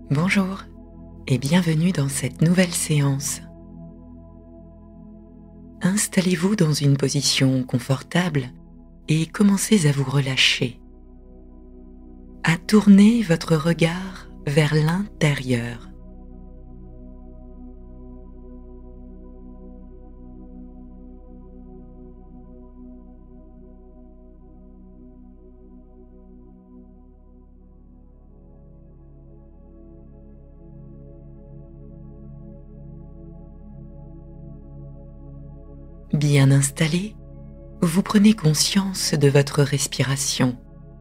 Bonjour et bienvenue dans cette nouvelle séance. Installez-vous dans une position confortable et commencez à vous relâcher, à tourner votre regard vers l'intérieur. Bien installé, vous prenez conscience de votre respiration.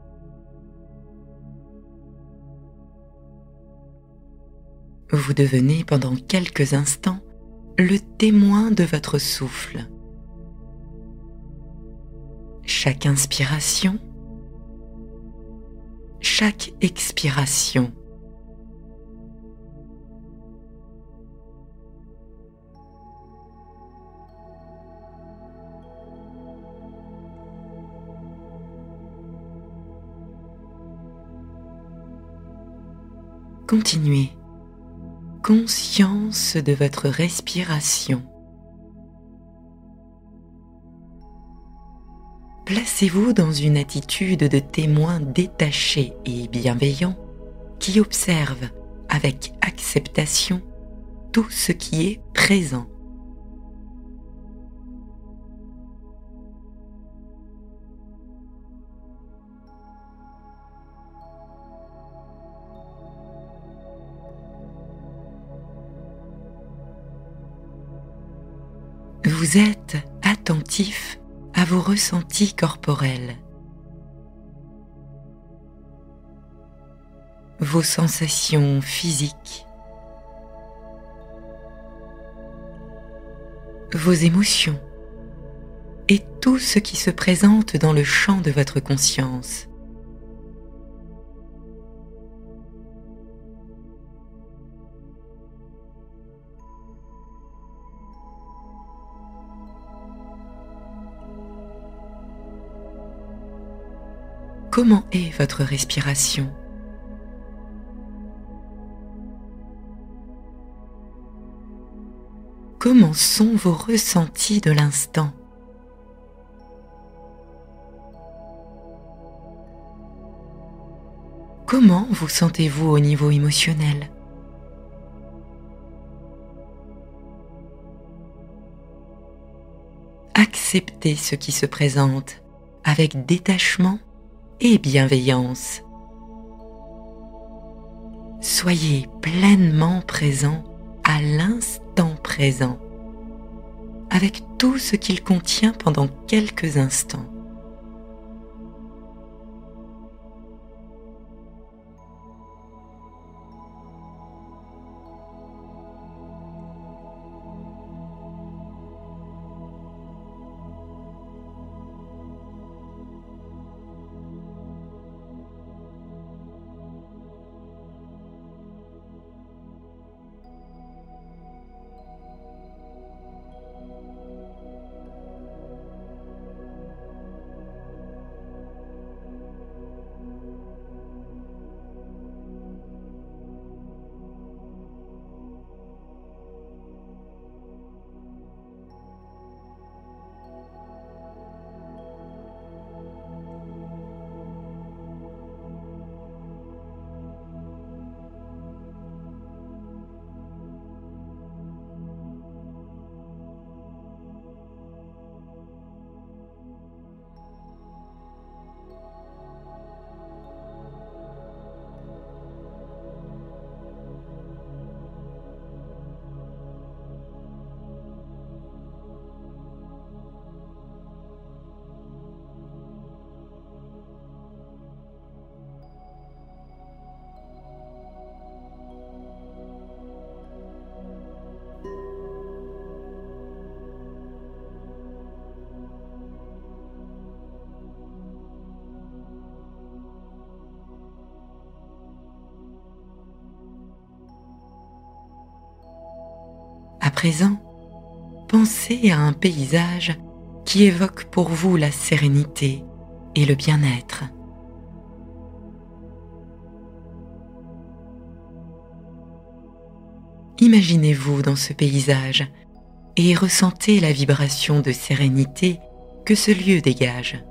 Vous devenez pendant quelques instants le témoin de votre souffle. Chaque inspiration, chaque expiration. Continuez. Conscience de votre respiration. Placez-vous dans une attitude de témoin détaché et bienveillant qui observe avec acceptation tout ce qui est présent. Vous êtes attentif à vos ressentis corporels, vos sensations physiques, vos émotions et tout ce qui se présente dans le champ de votre conscience. Comment est votre respiration ? Comment sont vos ressentis de l'instant ? Comment vous sentez-vous au niveau émotionnel ? Acceptez ce qui se présente avec détachement et bienveillance. Soyez pleinement présent à l'instant présent, avec tout ce qu'il contient pendant quelques instants. À présent, pensez à un paysage qui évoque pour vous la sérénité et le bien-être. Imaginez-vous dans ce paysage et ressentez la vibration de sérénité que ce lieu dégage.